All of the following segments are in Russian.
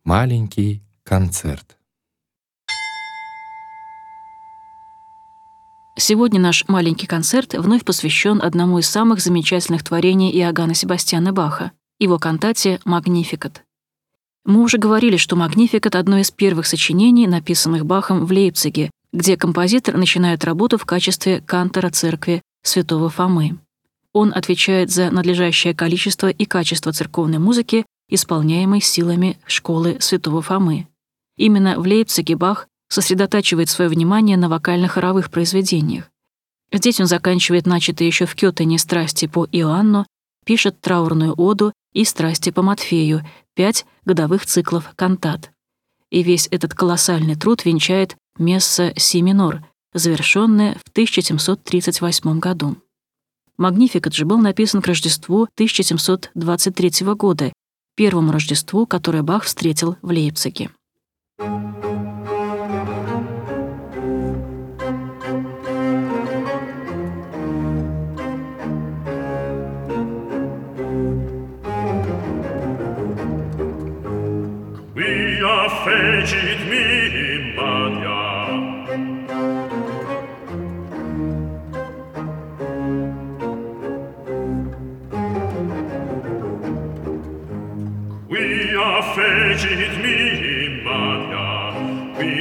Маленький концерт. Сегодня наш маленький концерт вновь посвящен одному из самых замечательных творений Иоганна Себастьяна Баха, его кантате «Магнификат». Мы уже говорили, что «Магнификат» — одно из первых сочинений, написанных Бахом в Лейпциге, где композитор начинает работу в качестве кантора церкви святого Фомы. Он отвечает за надлежащее количество и качество церковной музыки, исполняемой силами школы святого Фомы. Именно в Лейпциге Бах сосредотачивает свое внимание на вокально-хоровых произведениях. Здесь он заканчивает начатые еще в Кётене страсти по Иоанну, пишет траурную оду и страсти по Матфею, 5 годовых циклов кантат. И весь этот колоссальный труд венчает месса си минор, завершенное в 1738 году. «Магнификат» же был написан к Рождеству 1723 года, первому Рождеству, которое Бах встретил в Лейпциге. Fecit mihi Maria. Quia fecit mihi Maria, qui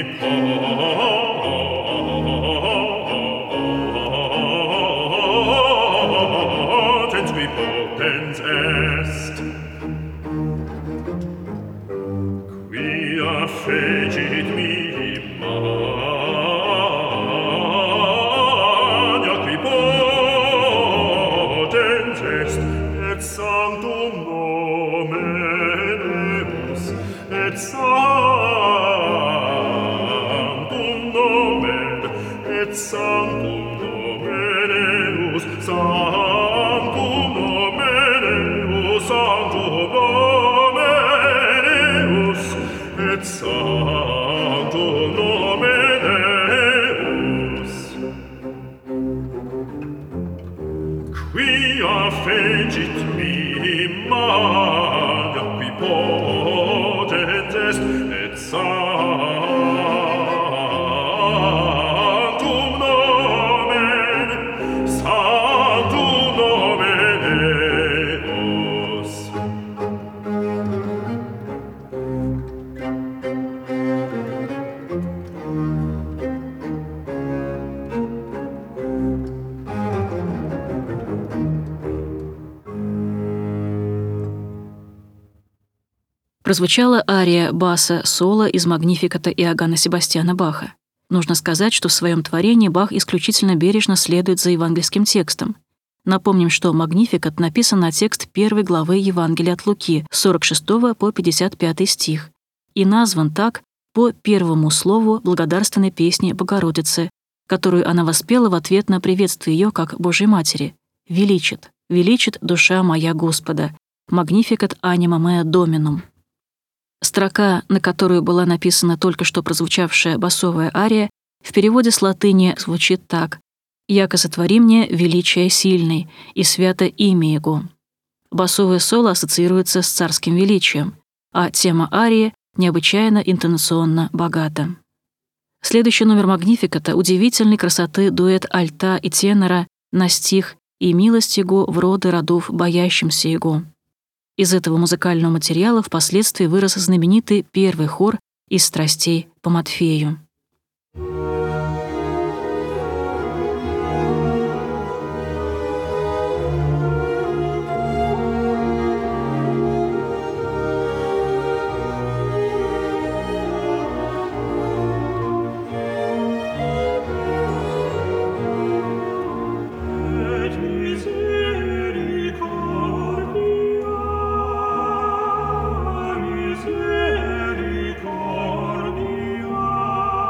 potens est. Fecit mihi Maria, qui potens est, et sanctum nomen eus, et sanctum nomen eus, sanctum nomen eus, et sanctum nomen eus. Quia fecit mihi Maria, qui potens est, et sanctum nomen eus. Прозвучала ария баса соло из «Магнификата» Иоганна Себастьяна Баха. Нужно сказать, что в своем творении Бах исключительно бережно следует за евангельским текстом. Напомним, что «Магнификат» написан на текст 1 главы Евангелия от Луки, с 46 по 55 стих, и назван так по первому слову благодарственной песни Богородицы, которую она воспела в ответ на приветствие ее как Божьей Матери. «Величит, величит душа моя Господа, Magnificat anima mea Dominum». Строка, на которую была написана только что прозвучавшая басовая ария, в переводе с латыни звучит так: «Яко сотвори мне величие сильный, и свято имя Его». Басовое соло ассоциируется с царским величием, а тема арии необычайно интонационно богата. Следующий номер «Магнификата» — удивительной красоты дуэт альта и тенора на стих «И милость Его в роды родов боящимся Его». Из этого музыкального материала впоследствии вырос знаменитый первый хор из страстей по Матфею. Misericordia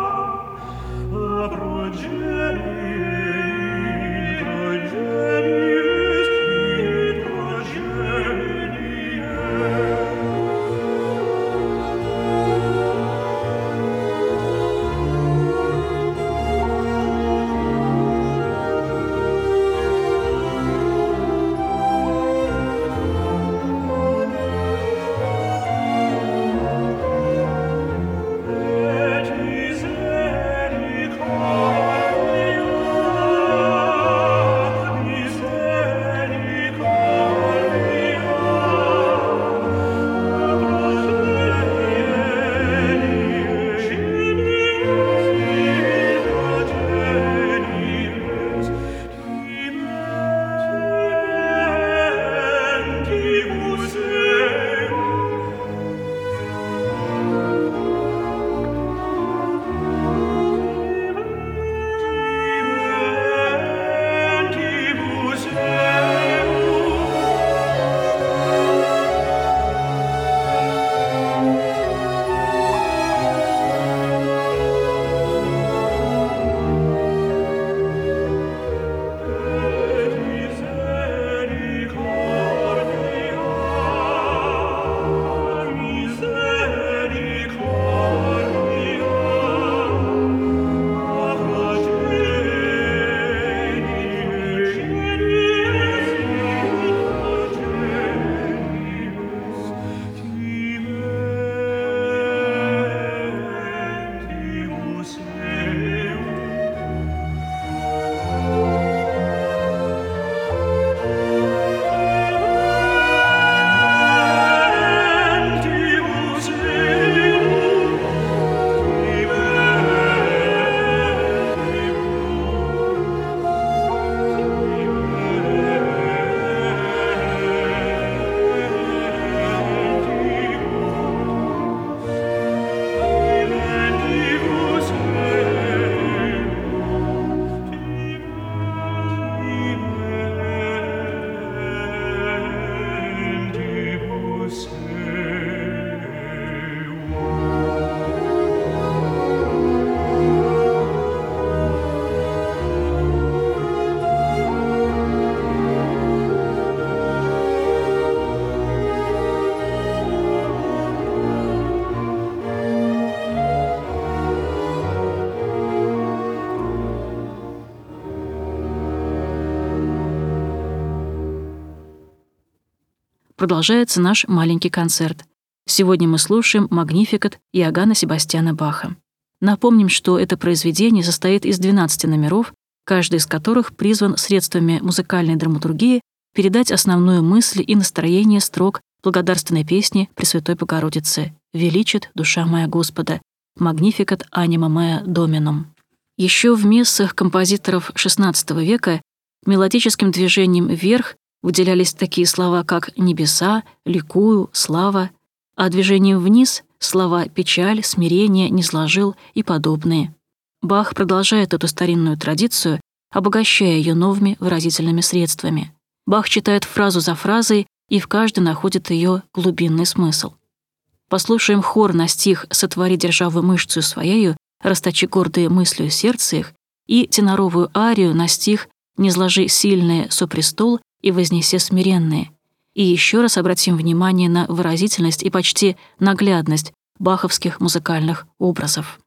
Продолжается наш маленький концерт. Сегодня мы слушаем «Магнификат» Иоганна Себастьяна Баха. Напомним, что это произведение состоит из 12 номеров, каждый из которых призван средствами музыкальной драматургии передать основную мысль и настроение строк благодарственной песни Пресвятой Богородицы «Величит душа моя Господа» «Magnificat anima mea Dominum». Еще в мессах композиторов XVI века мелодическим движением вверх выделялись такие слова, как «небеса», «ликую», «слава», а движением вниз — слова «печаль», «смирение», «низложил» и подобные. Бах продолжает эту старинную традицию, обогащая ее новыми выразительными средствами. Бах читает фразу за фразой, и в каждой находит ее глубинный смысл. Послушаем хор на стих «Сотвори державу мышцу своею, расточи гордые мыслью сердце их» и теноровую арию на стих «Низложи сильные со престол и вознесе смиренные». И еще раз обратим внимание на выразительность и почти наглядность баховских музыкальных образов.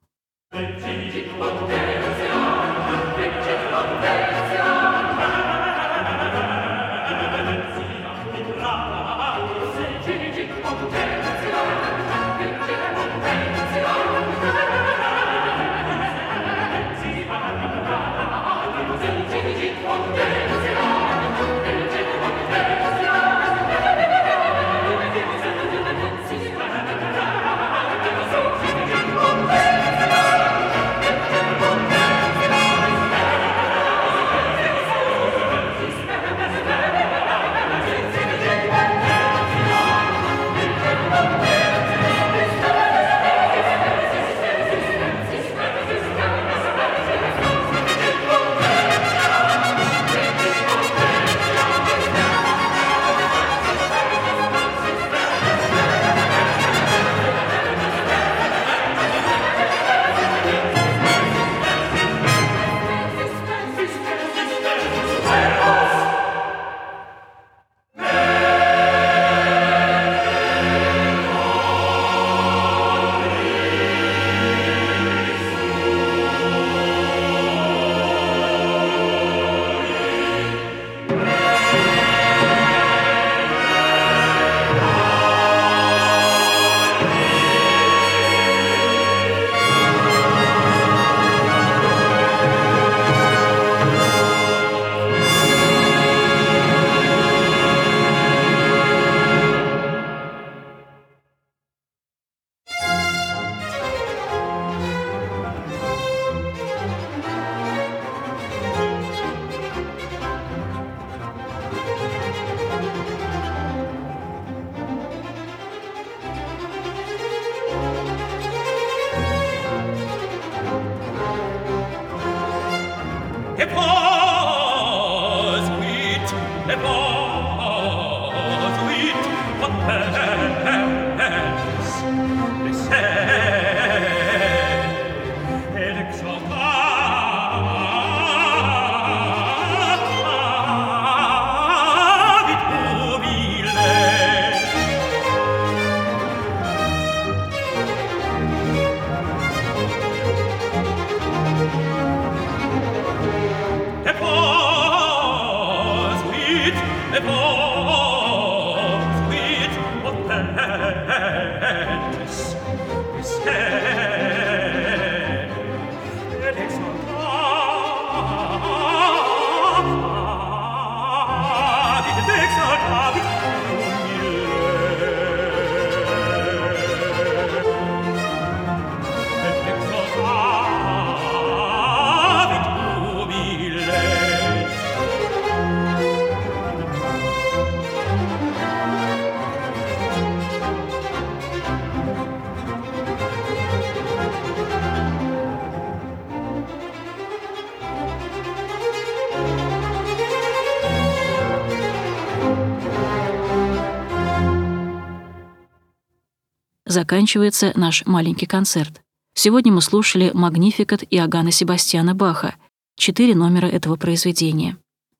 Заканчивается наш маленький концерт. Сегодня мы слушали «Магнификат» Иоганна Себастьяна Баха, 4 номера этого произведения.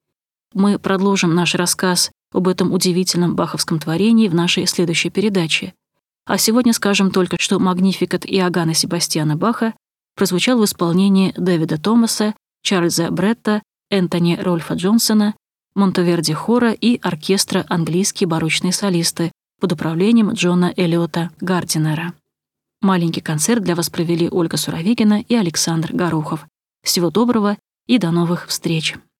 Мы продолжим наш рассказ об этом удивительном баховском творении в нашей следующей передаче. А сегодня скажем только, что «Магнификат» Иоганна Себастьяна Баха прозвучал в исполнении Дэвида Томаса, Чарльза Бретта, Энтони Рольфа Джонсона, Монтеверди хора и оркестра «Английские барочные солисты» под управлением Джона Эллиота Гардинера. Маленький концерт для вас провели Ольга Суровикина и Александр Горохов. Всего доброго и до новых встреч!